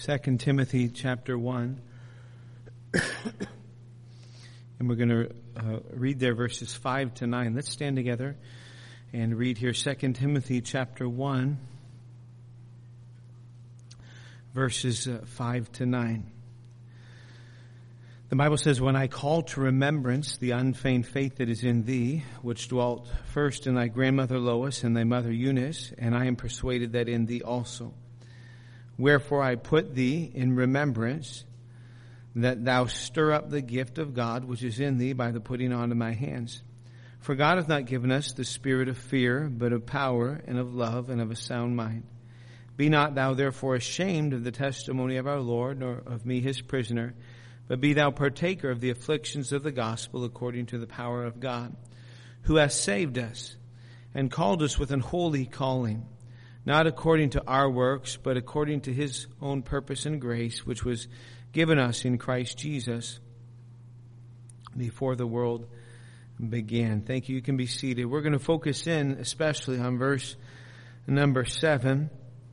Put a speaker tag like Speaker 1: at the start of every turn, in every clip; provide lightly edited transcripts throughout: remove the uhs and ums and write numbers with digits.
Speaker 1: 2 Timothy chapter 1. And we're going to read there verses 5 to 9. Let's stand together and read here 2 Timothy chapter 1, verses 5 to 9. The Bible says, "When I call to remembrance the unfeigned faith that is in thee, which dwelt first in thy grandmother Lois and thy mother Eunice, and I am persuaded that in thee also. Wherefore I put thee in remembrance, that thou stir up the gift of God which is in thee by the putting on of my hands. For God hath not given us the spirit of fear, but of power and of love and of a sound mind. Be not thou therefore ashamed of the testimony of our Lord, nor of me his prisoner, but be thou partaker of the afflictions of the gospel according to the power of God, who hath saved us and called us with an holy calling, not according to our works, but according to his own purpose and grace, which was given us in Christ Jesus before the world began." Thank you. You can be seated. We're going to focus in especially on verse number 7.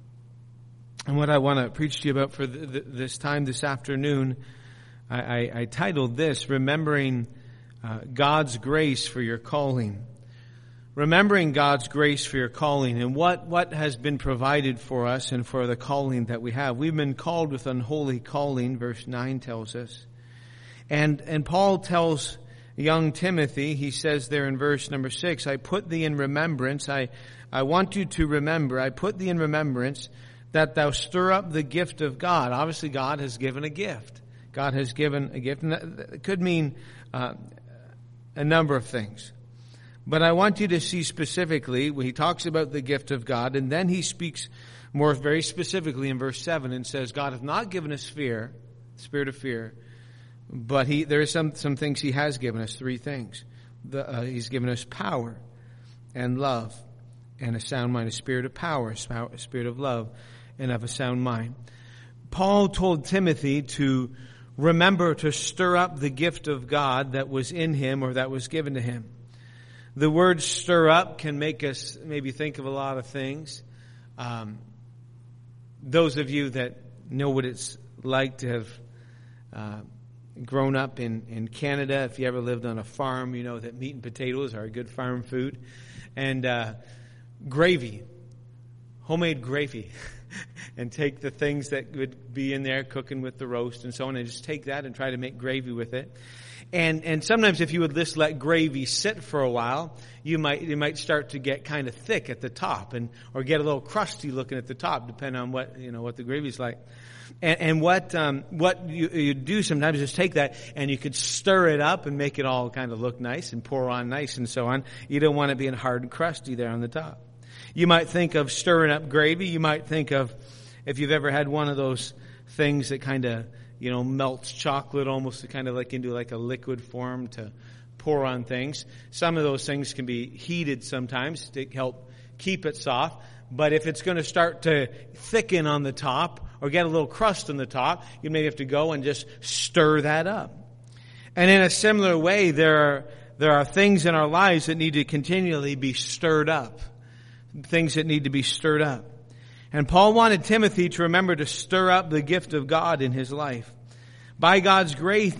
Speaker 1: And what I want to preach to you about for this time this afternoon, I titled this, Remembering God's Grace for Your Calling. Remembering God's grace for your calling and what has been provided for us and for the calling that we have. We've been called with unholy calling, verse 9 tells us. And Paul tells young Timothy, he says there in verse number 6, I put thee in remembrance, I want you to remember, I put thee in remembrance that thou stir up the gift of God. Obviously God has given a gift. God has given a gift, and that could mean a number of things. But I want you to see specifically, when he talks about the gift of God, and then he speaks more very specifically in verse 7 and says, God hath not given us fear, spirit of fear, but there are some things he has given us, 3 things. He's given us power and love and a sound mind, a spirit of power, a spirit of love, and of a sound mind. Paul told Timothy to remember to stir up the gift of God that was in him or that was given to him. The word stir up can make us maybe think of a lot of things. Those of you that know what it's like to have grown up in Canada, if you ever lived on a farm, you know that meat and potatoes are a good farm food. And gravy, homemade gravy. And take the things that would be in there cooking with the roast and so on, and just take that and try to make gravy with it. And sometimes if you would just let gravy sit for a while, you might start to get kind of thick at the top or get a little crusty looking at the top, depending on what the gravy's like. And what you do sometimes is take that and you could stir it up and make it all kind of look nice and pour on nice and so on. You don't want it being hard and crusty there on the top. You might think of stirring up gravy. You might think of, if you've ever had one of those things that kind of, melts chocolate almost kind of like into like a liquid form to pour on things. Some of those things can be heated sometimes to help keep it soft. But if it's going to start to thicken on the top or get a little crust on the top, you may have to go and just stir that up. And in a similar way, there are things in our lives that need to continually be stirred up. Things that need to be stirred up. And Paul wanted Timothy to remember to stir up the gift of God in his life. By God's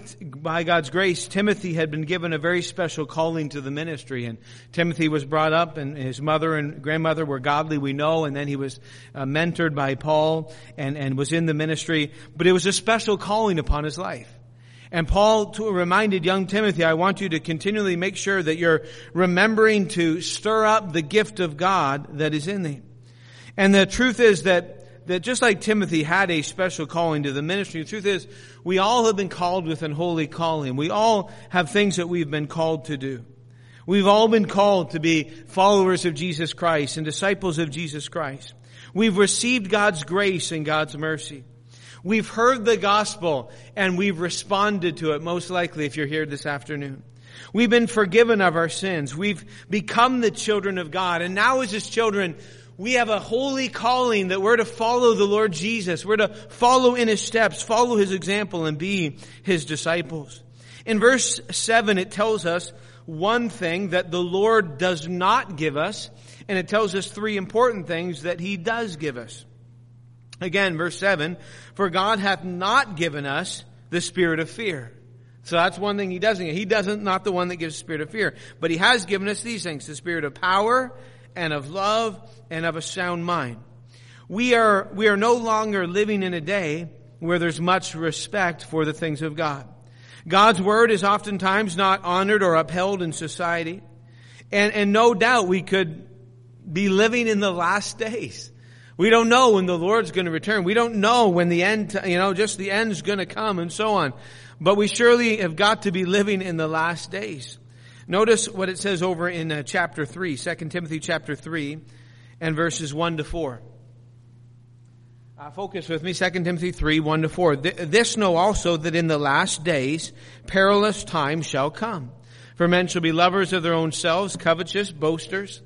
Speaker 1: grace, Timothy had been given a very special calling to the ministry. And Timothy was brought up, and his mother and grandmother were godly, we know. And then he was mentored by Paul and was in the ministry. But it was a special calling upon his life. And Paul reminded young Timothy, I want you to continually make sure that you're remembering to stir up the gift of God that is in thee. And the truth is that just like Timothy had a special calling to the ministry, the truth is we all have been called with an holy calling. We all have things that we've been called to do. We've all been called to be followers of Jesus Christ and disciples of Jesus Christ. We've received God's grace and God's mercy. We've heard the gospel and we've responded to it, most likely if you're here this afternoon. We've been forgiven of our sins. We've become the children of God. And now as His children, we have a holy calling that we're to follow the Lord Jesus. We're to follow in His steps, follow His example, and be His disciples. In verse 7, it tells us one thing that the Lord does not give us, and it tells us 3 important things that He does give us. Again, verse 7, for God hath not given us the spirit of fear. So that's one thing he doesn't. He doesn't, not the one that gives the spirit of fear. But he has given us these things, the spirit of power and of love and of a sound mind. We are no longer living in a day where there's much respect for the things of God. God's word is oftentimes not honored or upheld in society. And no doubt we could be living in the last days. We don't know when the Lord's going to return. We don't know when the end, just the end's going to come and so on. But we surely have got to be living in the last days. Notice what it says over in chapter 3, 2 Timothy chapter 3 and verses 1 to 4. Focus with me, 2 Timothy 3, 1 to 4. This know also that in the last days perilous times shall come. For men shall be lovers of their own selves, covetous, boasters,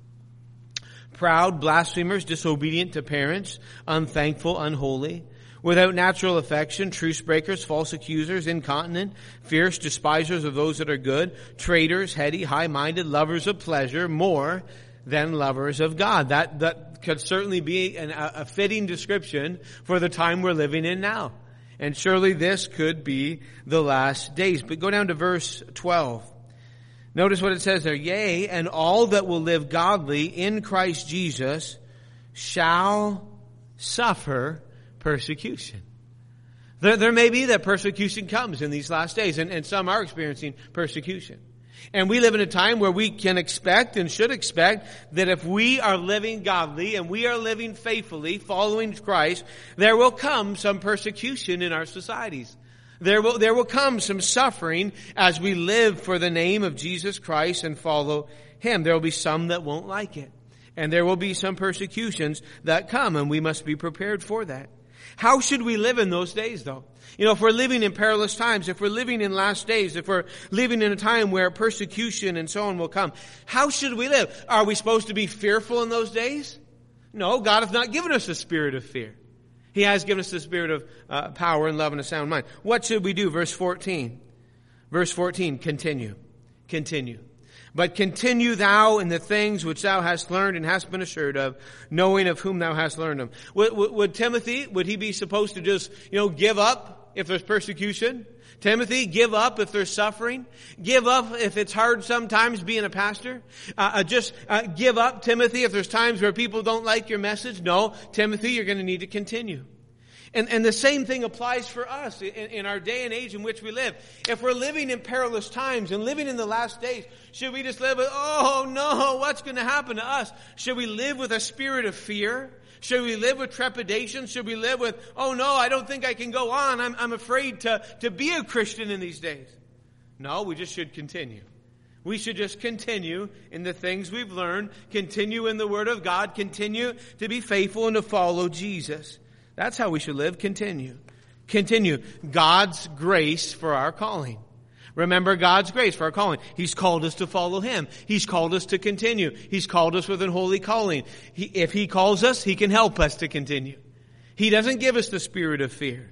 Speaker 1: proud, blasphemers, disobedient to parents, unthankful, unholy, without natural affection, truce breakers, false accusers, incontinent, fierce, despisers of those that are good, traitors, heady, high-minded, lovers of pleasure, more than lovers of God. That could certainly be a fitting description for the time we're living in now. And surely this could be the last days. But go down to verse 12. Notice what it says there. Yea, and all that will live godly in Christ Jesus shall suffer persecution. There may be that persecution comes in these last days, and some are experiencing persecution. And we live in a time where we can expect and should expect that if we are living godly and we are living faithfully, following Christ, there will come some persecution in our societies. There will come some suffering as we live for the name of Jesus Christ and follow Him. There will be some that won't like it. And there will be some persecutions that come, and we must be prepared for that. How should we live in those days, though? If we're living in perilous times, if we're living in last days, if we're living in a time where persecution and so on will come, how should we live? Are we supposed to be fearful in those days? No, God hath not given us a spirit of fear. He has given us the spirit of power and love and a sound mind. What should we do? Verse 14. Verse 14, continue. Continue. But continue thou in the things which thou hast learned and hast been assured of, knowing of whom thou hast learned them. Would Timothy, would he be supposed to just, give up if there's persecution? Timothy, give up if there's suffering. Give up if it's hard sometimes being a pastor. Give up, Timothy, if there's times where people don't like your message. No, Timothy, you're going to need to continue. And the same thing applies for us in our day and age in which we live. If we're living in perilous times and living in the last days, should we just live with, oh no, what's going to happen to us? Should we live with a spirit of fear? Should we live with trepidation? Should we live with, oh no, I don't think I can go on. I'm afraid to be a Christian in these days. No, we just should continue. We should just continue in the things we've learned, continue in the Word of God, continue to be faithful and to follow Jesus. That's how we should live. Continue. Continue. God's grace for our calling. Remember God's grace for our calling. He's called us to follow Him. He's called us to continue. He's called us with an holy calling. If He calls us, He can help us to continue. He doesn't give us the spirit of fear.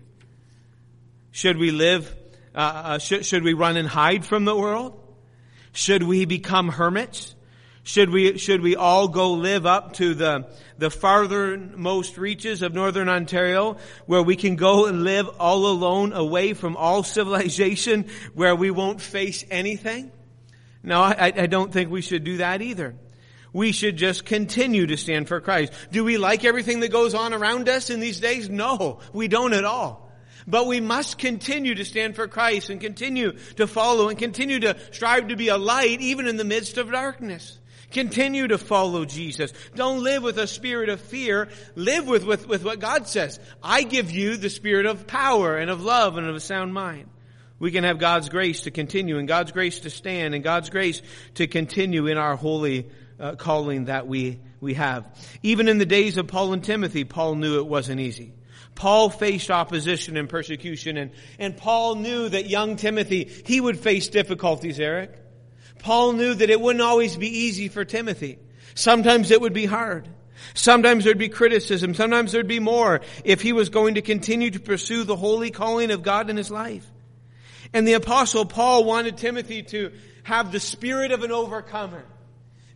Speaker 1: Should we live, should we run and hide from the world? Should we become hermits? Should we all go live up to the farthermost reaches of northern Ontario, where we can go and live all alone away from all civilization, where we won't face anything? No, I don't think we should do that either. We should just continue to stand for Christ. Do we like everything that goes on around us in these days? No, we don't at all. But we must continue to stand for Christ and continue to follow and continue to strive to be a light even in the midst of darkness. Continue to follow Jesus. Don't live with a spirit of fear. Live with what God says. I give you the spirit of power and of love and of a sound mind. We can have God's grace to continue and God's grace to stand and God's grace to continue in our holy calling that we have. Even in the days of Paul and Timothy, Paul knew it wasn't easy. Paul faced opposition and persecution, and Paul knew that young Timothy, he would face difficulties, Eric. Paul knew that it wouldn't always be easy for Timothy. Sometimes it would be hard. Sometimes there'd be criticism. Sometimes there'd be more if he was going to continue to pursue the holy calling of God in his life. And the Apostle Paul wanted Timothy to have the spirit of an overcomer.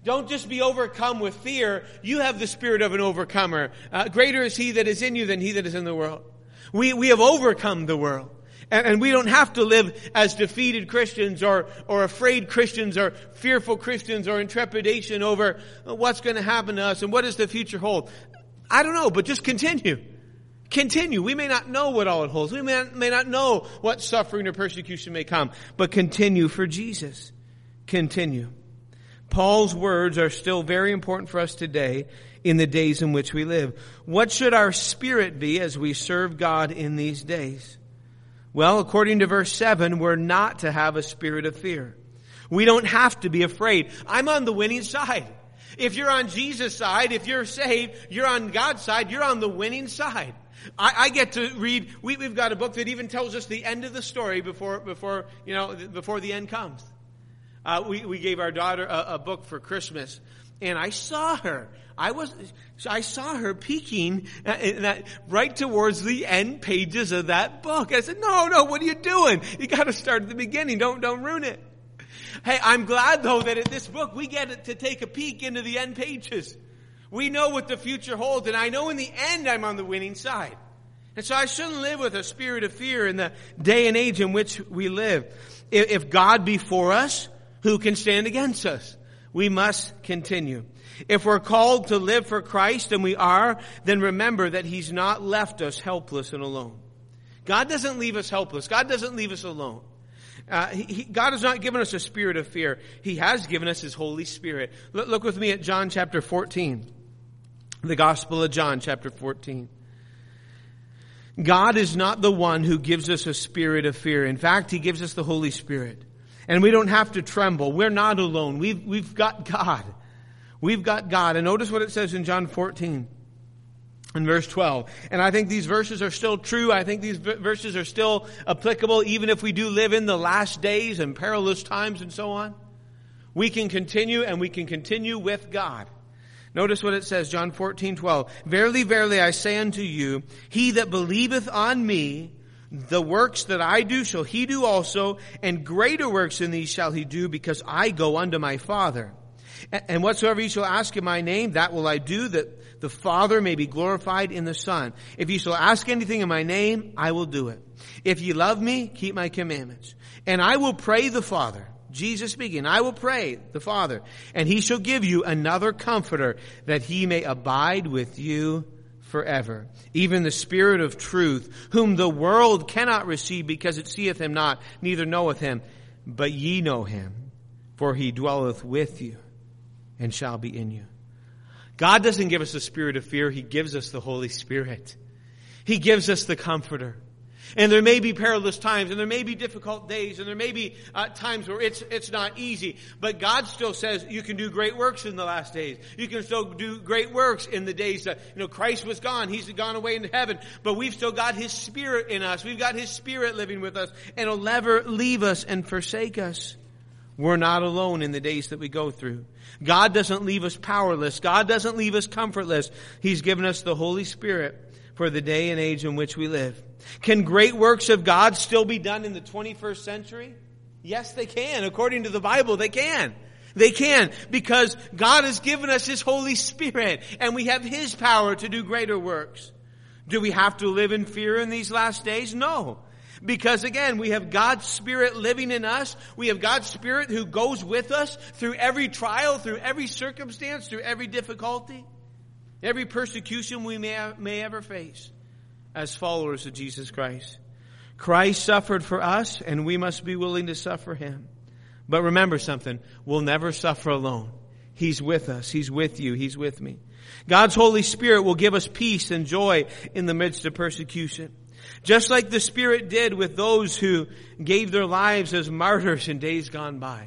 Speaker 1: Don't just be overcome with fear. You have the spirit of an overcomer. Greater is He that is in you than he that is in the world. We have overcome the world. And we don't have to live as defeated Christians or afraid Christians or fearful Christians or in trepidation over what's going to happen to us and what does the future hold. I don't know, but just continue. Continue. We may not know what all it holds. We may not know what suffering or persecution may come, but continue for Jesus. Continue. Paul's words are still very important for us today in the days in which we live. What should our spirit be as we serve God in these days? Well, according to verse 7, we're not to have a spirit of fear. We don't have to be afraid. I'm on the winning side. If you're on Jesus' side, if you're saved, you're on God's side, you're on the winning side. I get to read, we've got a book that even tells us the end of the story before the end comes. We gave our daughter a book for Christmas, and I saw her. I saw her peeking right towards the end pages of that book. I said, no, what are you doing? You got to start at the beginning. Don't ruin it. Hey, I'm glad though that in this book we get to take a peek into the end pages. We know what the future holds, and I know in the end I'm on the winning side. And so I shouldn't live with a spirit of fear in the day and age in which we live. If God be for us, who can stand against us? We must continue. If we're called to live for Christ, and we are, then remember that He's not left us helpless and alone. God doesn't leave us helpless. God doesn't leave us alone. God has not given us a spirit of fear. He has given us His Holy Spirit. Look with me at John chapter 14. The Gospel of John chapter 14. God is not the one who gives us a spirit of fear. In fact, He gives us the Holy Spirit. And we don't have to tremble. We're not alone. We've got God. We've got God. And notice what it says in John 14 in verse 12. And I think these verses are still true. I think these verses are still applicable even if we do live in the last days and perilous times and so on. We can continue, and we can continue with God. Notice what it says, John 14:12. Verily, verily, I say unto you, he that believeth on me, the works that I do shall he do also, and greater works than these shall he do, because I go unto my Father. And whatsoever ye shall ask in my name, that will I do, that the Father may be glorified in the Son. If ye shall ask anything in my name, I will do it. If ye love me, keep my commandments. And I will pray the Father. Jesus speaking, I will pray the Father, and He shall give you another Comforter, that He may abide with you forever. Even the Spirit of truth, whom the world cannot receive, because it seeth Him not, neither knoweth Him. But ye know Him, for He dwelleth with you, and shall be in you. God doesn't give us a spirit of fear. He gives us the Holy Spirit. He gives us the Comforter. And there may be perilous times, and there may be difficult days, and there may be times where it's not easy. But God still says you can do great works in the last days. You can still do great works in the days that, Christ was gone. He's gone away into heaven. But we've still got His Spirit in us. We've got His Spirit living with us. And He'll never leave us and forsake us. We're not alone in the days that we go through. God doesn't leave us powerless. God doesn't leave us comfortless. He's given us the Holy Spirit for the day and age in which we live. Can great works of God still be done in the 21st century? Yes, they can. According to the Bible, they can. They can, because God has given us His Holy Spirit, and we have His power to do greater works. Do we have to live in fear in these last days? No. Because again, we have God's Spirit living in us. We have God's Spirit who goes with us through every trial, through every circumstance, through every difficulty, every persecution we may ever face as followers of Jesus Christ. Christ suffered for us, and we must be willing to suffer Him. But remember something, we'll never suffer alone. He's with us. He's with you. He's with me. God's Holy Spirit will give us peace and joy in the midst of persecution. Just like the Spirit did with those who gave their lives as martyrs in days gone by.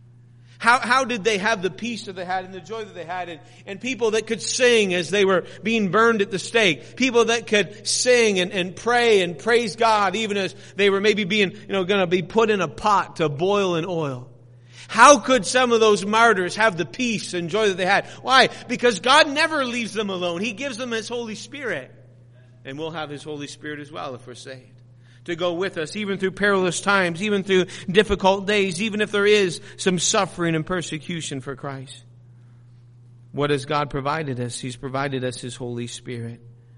Speaker 1: How did they have the peace that they had and the joy that they had? And people that could sing as they were being burned at the stake. People that could sing and pray and praise God even as they were maybe being, going to be put in a pot to boil in oil. How could some of those martyrs have the peace and joy that they had? Why? Because God never leaves them alone. He gives them His Holy Spirit. And we'll have His Holy Spirit as well if we're saved. To go with us even through perilous times, even through difficult days, even if there is some suffering and persecution for Christ. What has God provided us? He's provided us His Holy Spirit.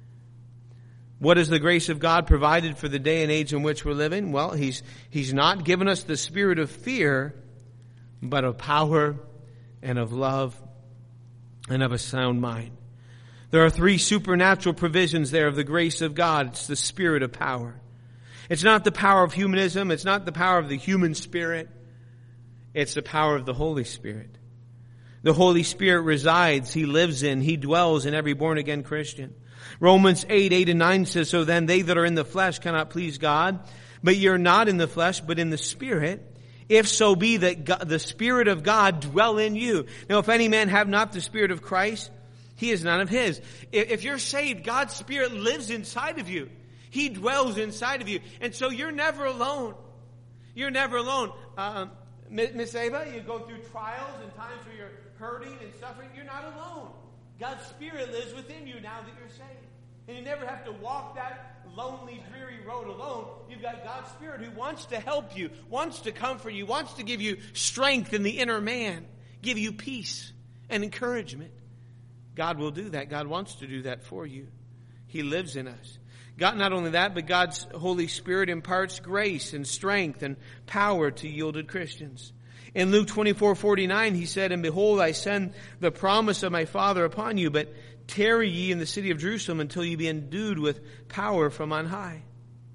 Speaker 1: What is the grace of God provided for the day and age in which we're living? Well, He's not given us the spirit of fear, but of power and of love and of a sound mind. There are 3 supernatural provisions there of the grace of God. It's the spirit of power. It's not the power of humanism. It's not the power of the human spirit. It's the power of the Holy Spirit. The Holy Spirit resides. He lives in, He dwells in every born-again Christian. Romans 8:8-9 says, "So then they that are in the flesh cannot please God, but you're not in the flesh, but in the Spirit. If so be that God, the Spirit of God dwell in you. Now if any man have not the Spirit of Christ, he is none of His." If you're saved, God's Spirit lives inside of you. He dwells inside of you. And so you're never alone. You're never alone. Miss Ava, you go through trials and times where you're hurting and suffering. You're not alone. God's Spirit lives within you now that you're saved. And you never have to walk that lonely, dreary road alone. You've got God's Spirit who wants to help you, wants to comfort you, wants to give you strength in the inner man, give you peace and encouragement. God will do that. God wants to do that for you. He lives in us. God, not only that, but God's Holy Spirit imparts grace and strength and power to yielded Christians. In Luke 24:49, He said, "And behold, I send the promise of my Father upon you, but tarry ye in the city of Jerusalem until ye be endued with power from on high."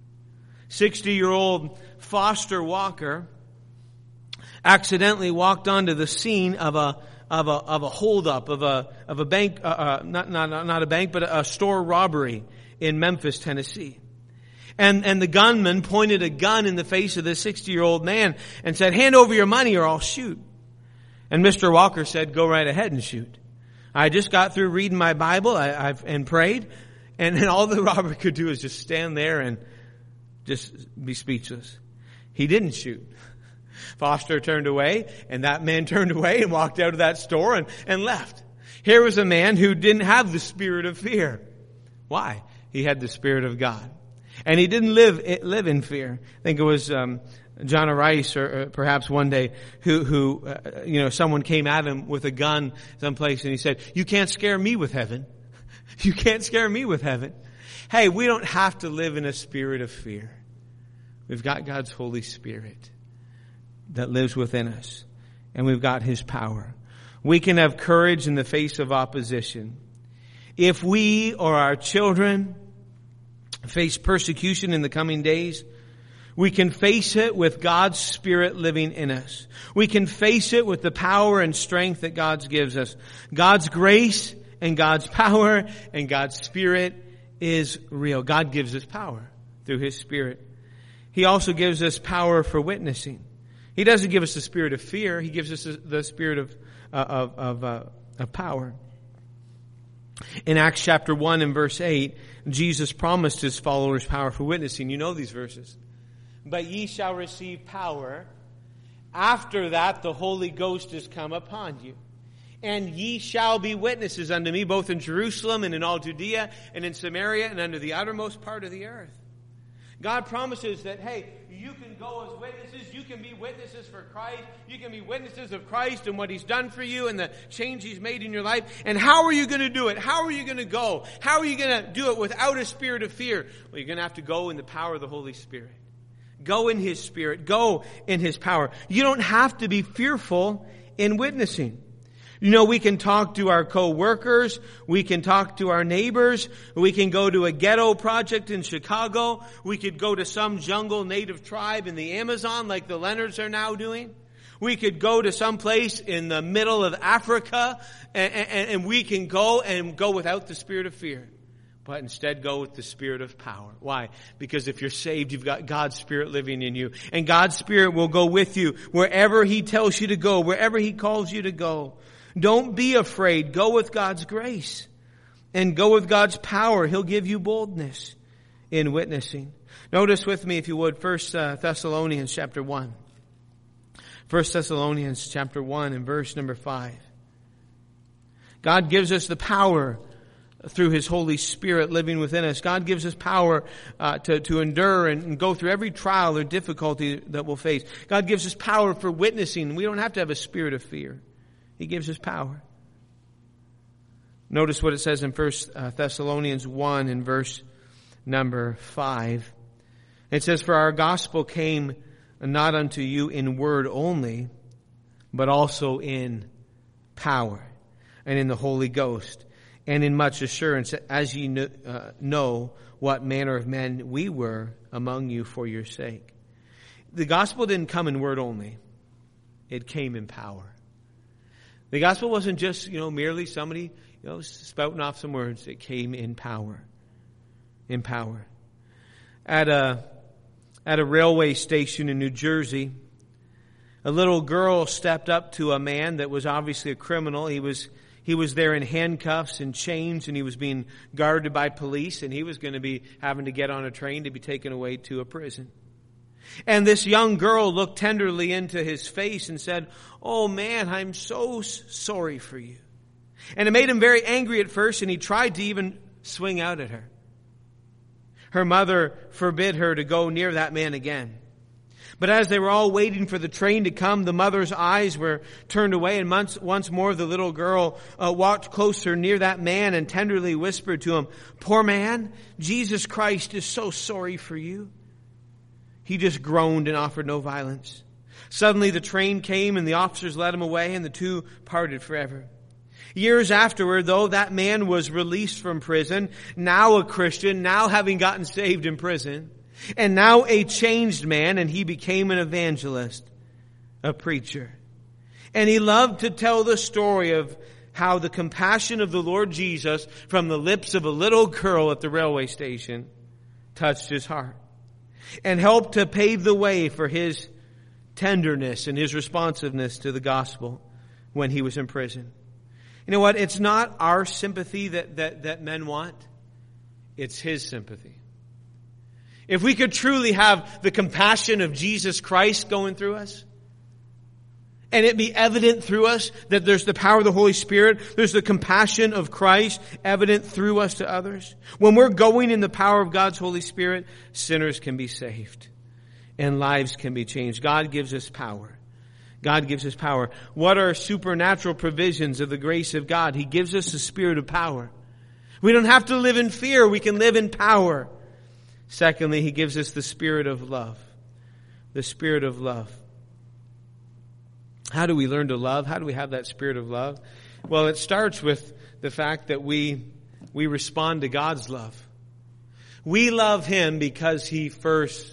Speaker 1: 60-year-old Foster Walker accidentally walked onto the scene of a holdup of a bank, not a bank, but a store robbery in Memphis, Tennessee. And the gunman pointed a gun in the face of this 60-year-old man and said, "Hand over your money or I'll shoot." And Mr. Walker said, "Go right ahead and shoot. I just got through reading my Bible and prayed." And all the robber could do is just stand there and just be speechless. He didn't shoot. Foster turned away, and that man turned away and walked out of that store and left. Here was a man who didn't have the spirit of fear. Why? He had the Spirit of God. And he didn't live in fear. I think it was John Rice, or perhaps one day, who someone came at him with a gun someplace, and he said, "You can't scare me with heaven. You can't scare me with heaven." Hey, we don't have to live in a spirit of fear. We've got God's Holy Spirit that lives within us, and we've got His power. We can have courage in the face of opposition. If we or our children face persecution in the coming days, we can face it with God's Spirit living in us. We can face it with the power and strength that God gives us. God's grace and God's power and God's Spirit is real. God gives us power through His Spirit. He also gives us power for witnessing. He doesn't give us the spirit of fear. He gives us the spirit of power. In Acts chapter 1 and verse 8, Jesus promised His followers power for witnessing. You know these verses. "But ye shall receive power. After that the Holy Ghost is come upon you. And ye shall be witnesses unto me, both in Jerusalem and in all Judea and in Samaria and unto the uttermost part of the earth." God promises that, hey, you can go as witnesses. You can be witnesses for Christ. You can be witnesses of Christ and what He's done for you and the change He's made in your life. And how are you going to do it? How are you going to go? How are you going to do it without a spirit of fear? Well, you're going to have to go in the power of the Holy Spirit. Go in His Spirit. Go in His power. You don't have to be fearful in witnessing. You know, we can talk to our co-workers. We can talk to our neighbors. We can go to a ghetto project in Chicago. We could go to some jungle native tribe in the Amazon like the Leonards are now doing. We could go to some place in the middle of Africa and we can go without the spirit of fear. But instead go with the spirit of power. Why? Because if you're saved, you've got God's Spirit living in you. And God's Spirit will go with you wherever He tells you to go, wherever He calls you to go. Don't be afraid. Go with God's grace and go with God's power. He'll give you boldness in witnessing. Notice with me, if you would, 1 Thessalonians chapter 1. 1 Thessalonians chapter 1 and verse number 5. God gives us the power through His Holy Spirit living within us. God gives us power to endure and go through every trial or difficulty that we'll face. God gives us power for witnessing. We don't have to have a spirit of fear. He gives us power. Notice what it says in 1 Thessalonians 1 in verse number 5. It says, "For our gospel came not unto you in word only, but also in power, and in the Holy Ghost, and in much assurance, as ye know what manner of men we were among you for your sake." The gospel didn't come in word only. It came in power. The gospel wasn't just, merely somebody, spouting off some words. It came in power. In power. At a railway station in New Jersey, a little girl stepped up to a man that was obviously a criminal. He was there in handcuffs and chains, and he was being guarded by police, and he was going to be having to get on a train to be taken away to a prison. And this young girl looked tenderly into his face and said, "Oh man, I'm so sorry for you." And it made him very angry at first, and he tried to even swing out at her. Her mother forbid her to go near that man again. But as they were all waiting for the train to come, the mother's eyes were turned away, and once more the little girl walked closer near that man and tenderly whispered to him, "Poor man, Jesus Christ is so sorry for you." He just groaned and offered no violence. Suddenly the train came, and the officers led him away, and the two parted forever. Years afterward, though, that man was released from prison, now a Christian, now having gotten saved in prison, and now a changed man, and he became an evangelist, a preacher. And he loved to tell the story of how the compassion of the Lord Jesus from the lips of a little girl at the railway station touched his heart and helped to pave the way for his tenderness and his responsiveness to the gospel when he was in prison. You know what? It's not our sympathy that men want. It's his sympathy. If we could truly have the compassion of Jesus Christ going through us, and it be evident through us that there's the power of the Holy Spirit, there's the compassion of Christ evident through us to others. When we're going in the power of God's Holy Spirit, sinners can be saved and lives can be changed. God gives us power. God gives us power. What are supernatural provisions of the grace of God? He gives us a spirit of power. We don't have to live in fear. We can live in power. Secondly, He gives us the spirit of love. The spirit of love. How do we learn to love? How do we have that spirit of love? Well, it starts with the fact that we respond to God's love. We love Him because He first,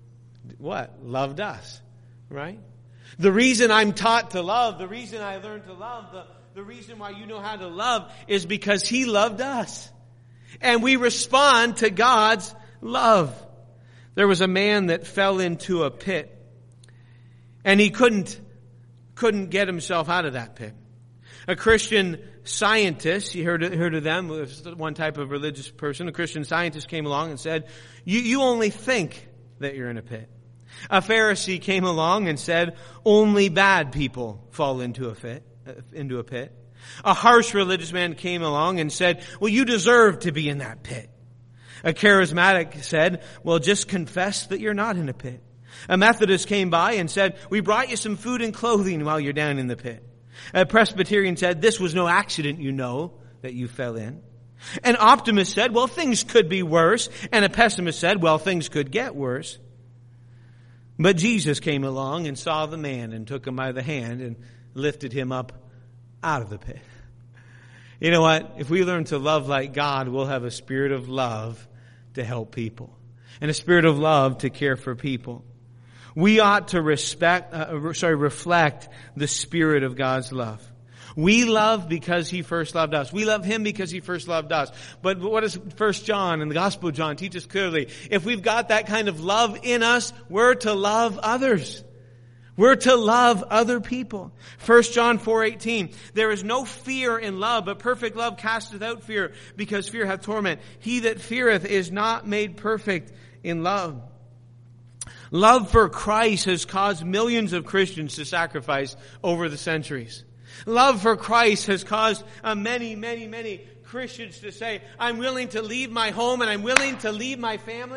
Speaker 1: loved us, right? The reason I'm taught to love, the reason I learned to love, the reason why you know how to love is because He loved us. And we respond to God's love. There was a man that fell into a pit, and he couldn't get himself out of that pit. A Christian scientist, you heard of them, one type of religious person, a Christian scientist came along and said, you only think that you're in a pit. A Pharisee came along and said, only bad people fall into a pit. A harsh religious man came along and said, well, you deserve to be in that pit. A charismatic said, well, just confess that you're not in a pit. A Methodist came by and said, we brought you some food and clothing while you're down in the pit. A Presbyterian said, this was no accident, you know, that you fell in. An optimist said, well, things could be worse. And a pessimist said, well, things could get worse. But Jesus came along and saw the man and took him by the hand and lifted him up out of the pit. You know what? If we learn to love like God, we'll have a spirit of love to help people and a spirit of love to care for people. We ought to reflect the spirit of God's love. We love because He first loved us. We love Him because He first loved us. But what does 1 John and the Gospel of John teach us clearly? If we've got that kind of love in us, we're to love others. We're to love other people. 1 John 4:18, there is no fear in love, but perfect love casteth out fear, because fear hath torment. He that feareth is not made perfect in love. Love for Christ has caused millions of Christians to sacrifice over the centuries. Love for Christ has caused many Christians to say, I'm willing to leave my home and I'm willing to leave my family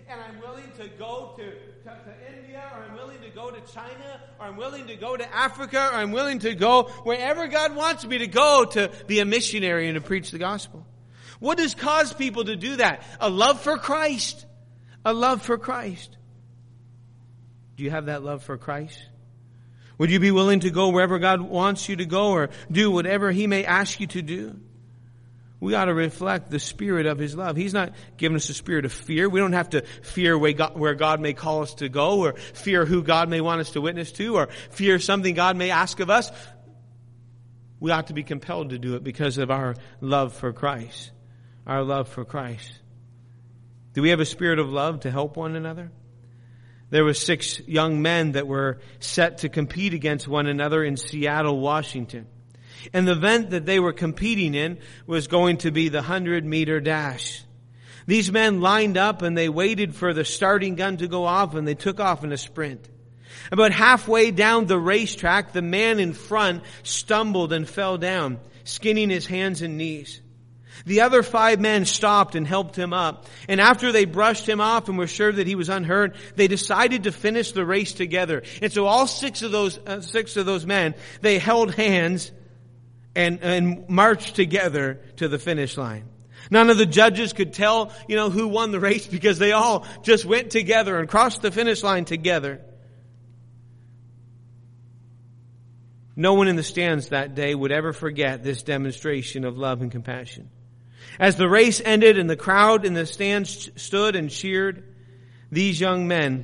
Speaker 1: and I'm willing to go to India, or I'm willing to go to China, or I'm willing to go to Africa, or I'm willing to go wherever God wants me to go to be a missionary and to preach the gospel. What has caused people to do that? A love for Christ. A love for Christ. Do you have that love for Christ? Would you be willing to go wherever God wants you to go, or do whatever He may ask you to do? We ought to reflect the spirit of His love. He's not given us a spirit of fear. We don't have to fear where God may call us to go, or fear who God may want us to witness to, or fear something God may ask of us. We ought to be compelled to do it because of our love for Christ. Our love for Christ. Do we have a spirit of love to help one another? There were 6 young men that were set to compete against one another in Seattle, Washington. And the event that they were competing in was going to be the 100-meter dash. These men lined up and they waited for the starting gun to go off, and they took off in a sprint. About halfway down the racetrack, the man in front stumbled and fell down, skinning his hands and knees. The other 5 men stopped and helped him up. And after they brushed him off and were sure that he was unhurt, they decided to finish the race together. And so all 6 of those men, they held hands and marched together to the finish line. None of the judges could tell, who won the race, because they all just went together and crossed the finish line together. No one in the stands that day would ever forget this demonstration of love and compassion. As the race ended and the crowd in the stands stood and cheered, these young men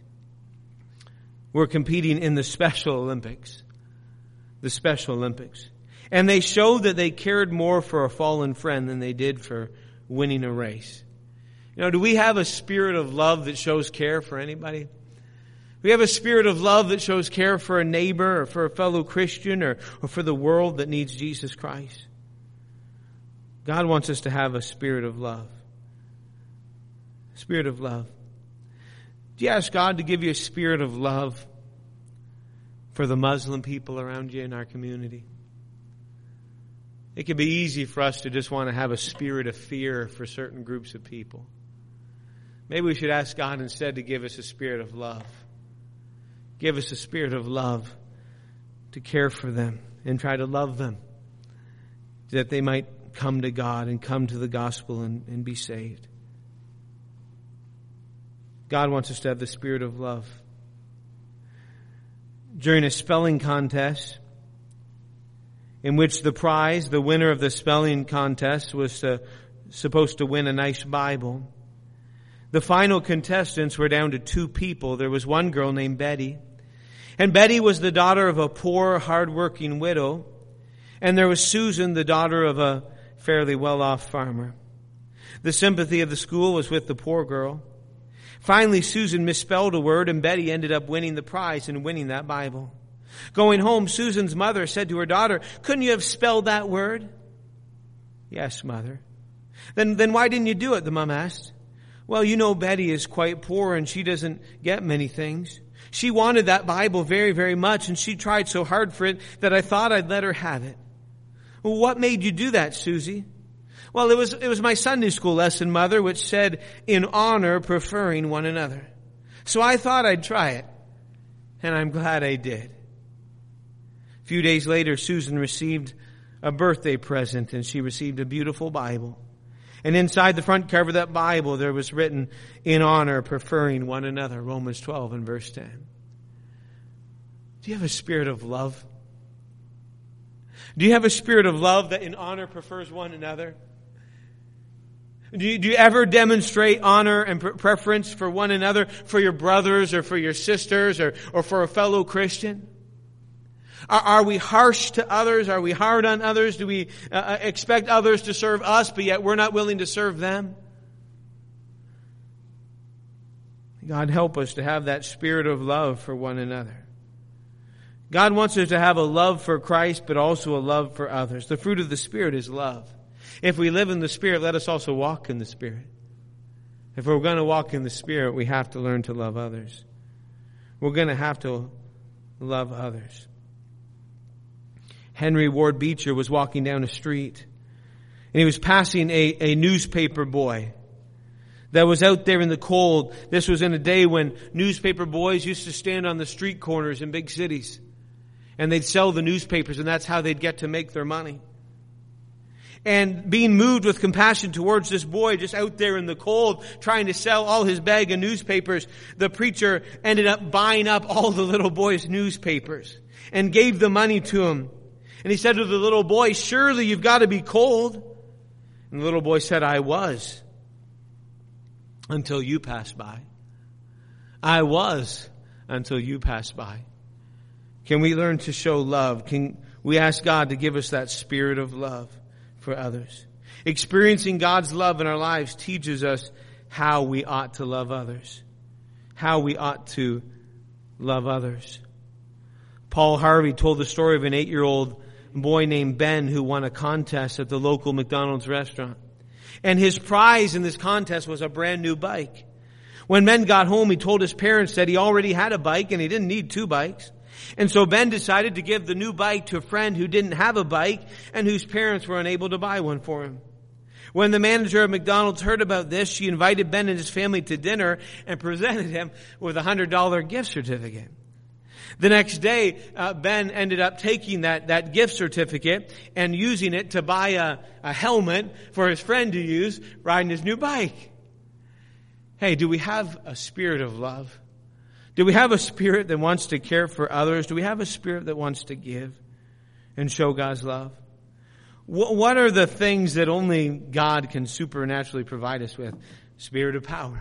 Speaker 1: were competing in the Special Olympics. The Special Olympics. And they showed that they cared more for a fallen friend than they did for winning a race. Do we have a spirit of love that shows care for anybody? We have a spirit of love that shows care for a neighbor, or for a fellow Christian, or for the world that needs Jesus Christ. God wants us to have a spirit of love. Spirit of love. Do you ask God to give you a spirit of love for the Muslim people around you in our community? It can be easy for us to just want to have a spirit of fear for certain groups of people. Maybe we should ask God instead to give us a spirit of love. Give us a spirit of love to care for them and try to love them, that they might come to God and come to the gospel and be saved. God wants us to have the spirit of love. During a spelling contest, in which the winner of the spelling contest was supposed to win a nice Bible, the final contestants were down to 2 people. There was one girl named Betty. And Betty was the daughter of a poor, hard-working widow. And there was Susan, the daughter of a fairly well-off farmer. The sympathy of the school was with the poor girl. Finally, Susan misspelled a word, and Betty ended up winning the prize and winning that Bible. Going home, Susan's mother said to her daughter, "Couldn't you have spelled that word?" "Yes, Mother." Then why didn't you do it?" the mom asked. "Well, Betty is quite poor and she doesn't get many things. She wanted that Bible very, very much, and she tried so hard for it that I thought I'd let her have it." "Well, what made you do that, Susie?" "Well, it was my Sunday school lesson, Mother, which said, 'In honor, preferring one another.' So I thought I'd try it, and I'm glad I did." A few days later, Susan received a birthday present, and she received a beautiful Bible. And inside the front cover of that Bible, there was written, "In honor, preferring one another," Romans 12 and verse 10. Do you have a spirit of love? Do you have a spirit of love that in honor prefers one another? Do you ever demonstrate honor and preference for one another, for your brothers or for your sisters or for a fellow Christian? Are we harsh to others? Are we hard on others? Do we expect others to serve us, but yet we're not willing to serve them? God, help us to have that spirit of love for one another. God wants us to have a love for Christ, but also a love for others. The fruit of the Spirit is love. If we live in the Spirit, let us also walk in the Spirit. If we're going to walk in the Spirit, we have to learn to love others. We're going to have to love others. Henry Ward Beecher was walking down a street, and he was passing a newspaper boy. that was out there in the cold. This was in a day when newspaper boys used to stand on the street corners in big cities. And they'd sell the newspapers, and that's how they'd get to make their money. And being moved with compassion towards this boy just out there in the cold, trying to sell all his bag of newspapers, the preacher ended up buying up all the little boy's newspapers and gave the money to him. And he said to the little boy, "Surely you've got to be cold." And the little boy said, "I was, until you passed by. I was, until you passed by." Can we learn to show love? Can we ask God to give us that spirit of love for others? Experiencing God's love in our lives teaches us how we ought to love others. How we ought to love others. Paul Harvey told the story of an 8-year-old boy named Ben who won a contest at the local McDonald's restaurant. And his prize in this contest was a brand new bike. When Ben got home, he told his parents that he already had a bike and he didn't need 2 bikes. And so Ben decided to give the new bike to a friend who didn't have a bike and whose parents were unable to buy one for him. When the manager of McDonald's heard about this, she invited Ben and his family to dinner and presented him with a $100 gift certificate. The next day, Ben ended up taking that gift certificate and using it to buy a helmet for his friend to use riding his new bike. Hey, do we have a spirit of love? Do we have a spirit that wants to care for others? Do we have a spirit that wants to give and show God's love? What are the things that only God can supernaturally provide us with? Spirit of power.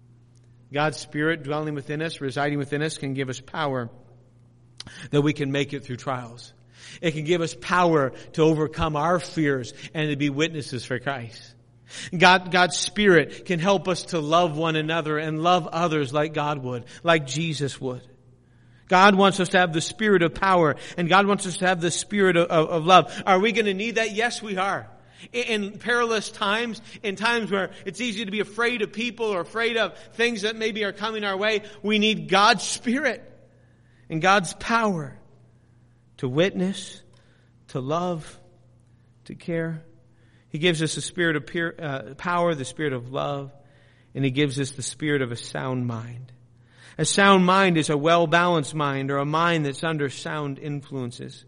Speaker 1: God's Spirit dwelling within us, residing within us, can give us power that we can make it through trials. It can give us power to overcome our fears and to be witnesses for Christ. God's Spirit can help us to love one another and love others like God would, like Jesus would. God wants us to have the spirit of power, and God wants us to have the spirit of love. Are we going to need that? Yes, we are. In perilous times, in times where it's easy to be afraid of people or afraid of things that maybe are coming our way, we need God's Spirit and God's power to witness, to love, to care. He gives us the spirit of power, the spirit of love, and He gives us the spirit of a sound mind. A sound mind is a well-balanced mind, or a mind that's under sound influences.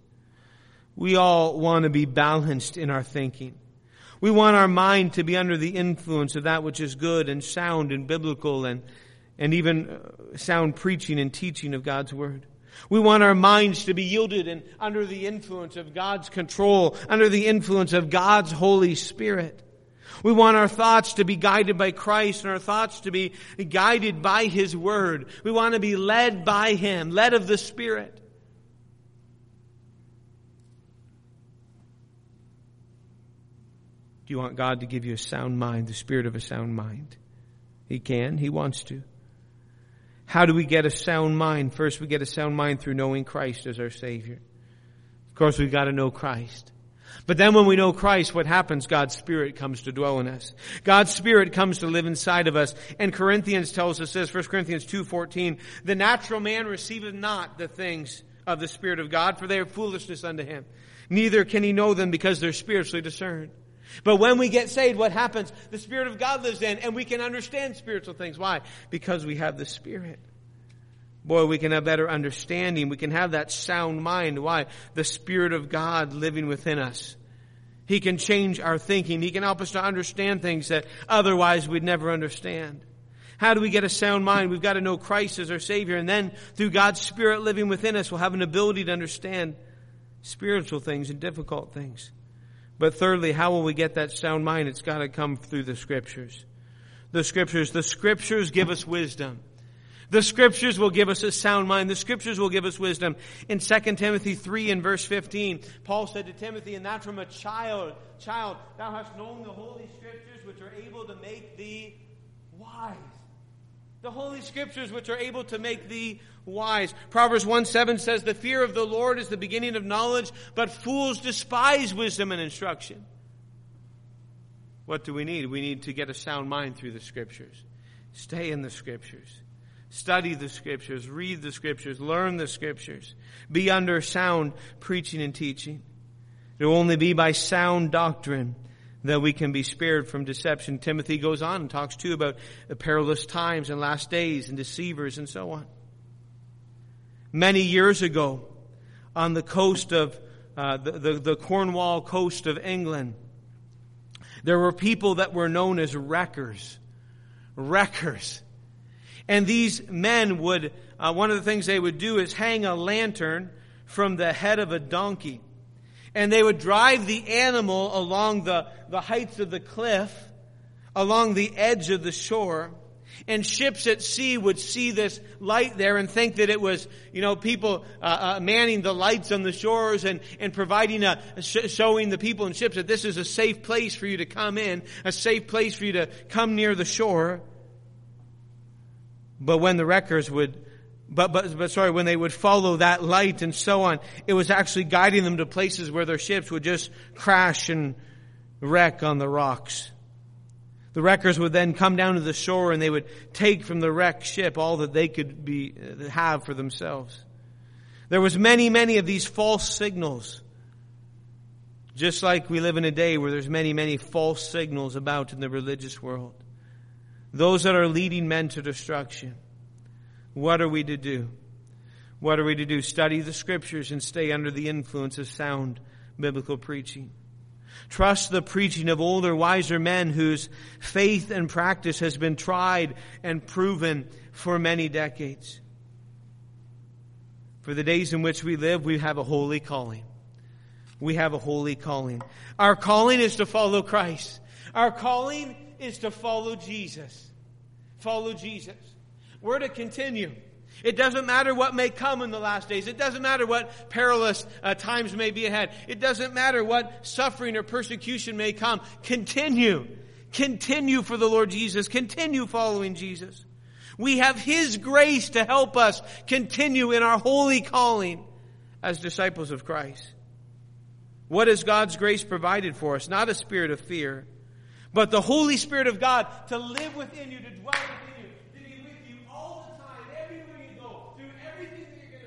Speaker 1: We all want to be balanced in our thinking. We want our mind to be under the influence of that which is good and sound and biblical and even sound preaching and teaching of God's Word. We want our minds to be yielded and under the influence of God's control, under the influence of God's Holy Spirit. We want our thoughts to be guided by Christ and our thoughts to be guided by His Word. We want to be led by Him, led of the Spirit. Do you want God to give you a sound mind, the spirit of a sound mind? He can. He wants to. How do we get a sound mind? First, we get a sound mind through knowing Christ as our Savior. Of course, we've got to know Christ. But then when we know Christ, what happens? God's Spirit comes to dwell in us. God's Spirit comes to live inside of us. And Corinthians tells us this, 1 Corinthians 2:14, "The natural man receiveth not the things of the Spirit of God, for they are foolishness unto him. Neither can he know them because they're spiritually discerned." But when we get saved, what happens? The Spirit of God lives in, and we can understand spiritual things. Why? Because we have the Spirit. Boy, we can have better understanding. We can have that sound mind. Why? The Spirit of God living within us. He can change our thinking. He can help us to understand things that otherwise we'd never understand. How do we get a sound mind? We've got to know Christ as our Savior. And then through God's Spirit living within us, we'll have an ability to understand spiritual things and difficult things. But thirdly, how will we get that sound mind? It's got to come through the Scriptures. The Scriptures give us wisdom. The Scriptures will give us a sound mind. The Scriptures will give us wisdom. In 2 Timothy 3 and verse 15, Paul said to Timothy, "And that from a child, thou hast known the Holy Scriptures which are able to make thee wise." The Holy Scriptures which are able to make thee wise. Proverbs 1:7 says, "The fear of the Lord is the beginning of knowledge, but fools despise wisdom and instruction." What do we need? We need to get a sound mind through the Scriptures. Stay in the Scriptures. Study the Scriptures. Read the Scriptures. Learn the Scriptures. Be under sound preaching and teaching. It will only be by sound doctrine that we can be spared from deception. Timothy goes on and talks too about the perilous times and last days and deceivers and so on. Many years ago, on the coast of the Cornwall coast of England, there were people that were known as wreckers. Wreckers. And these men would, one of the things they would do is hang a lantern from the head of a donkey. And they would drive the animal along the heights of the cliff, along the edge of the shore. And ships at sea would see this light there and think that it was, people manning the lights on the shores and providing showing the people in ships that this is a safe place for you to come in, a safe place for you to come near the shore. But when the wreckers would, when they would follow that light and so on, it was actually guiding them to places where their ships would just crash and wreck on the rocks. The wreckers would then come down to the shore and they would take from the wrecked ship all that they could have for themselves. There was many of these false signals. Just like we live in a day where there's many false signals about in the religious world. Those that are leading men to destruction. What are we to do? What are we to do? Study the Scriptures and stay under the influence of sound biblical preaching. Trust the preaching of older, wiser men whose faith and practice has been tried and proven for many decades. For the days in which we live, we have a holy calling. We have a holy calling. Our calling is to follow Christ. Our calling is to follow Jesus. Follow Jesus. We're to continue. It doesn't matter what may come in the last days. It doesn't matter what perilous times may be ahead. It doesn't matter what suffering or persecution may come. Continue. Continue for the Lord Jesus. Continue following Jesus. We have His grace to help us continue in our holy calling as disciples of Christ. What has God's grace provided for us? Not a spirit of fear, but the Holy Spirit of God to live within you, to dwell within you, to be with you all the time, everywhere you go, through everything that you're going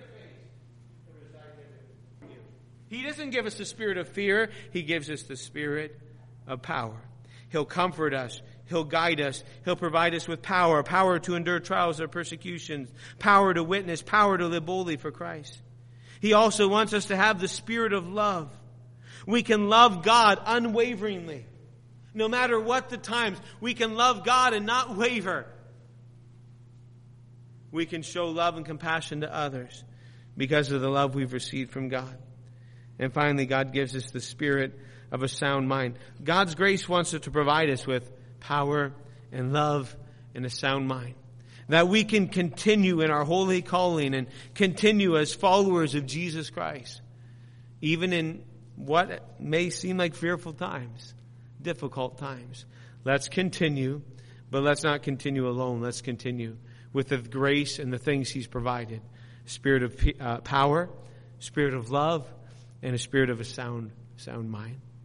Speaker 1: to face. He doesn't give us the spirit of fear. He gives us the spirit of power. He'll comfort us. He'll guide us. He'll provide us with power. Power to endure trials or persecutions. Power to witness. Power to live boldly for Christ. He also wants us to have the spirit of love. We can love God unwaveringly. No matter what the times, we can love God and not waver. We can show love and compassion to others because of the love we've received from God. And finally, God gives us the spirit of a sound mind. God's grace wants to provide us with power and love and a sound mind. That we can continue in our holy calling and continue as followers of Jesus Christ. Even in what may seem like fearful times, difficult times. Let's continue, but let's not continue alone. Let's continue with the grace and the things He's provided. Spirit of power, spirit of love, and a spirit of a sound mind.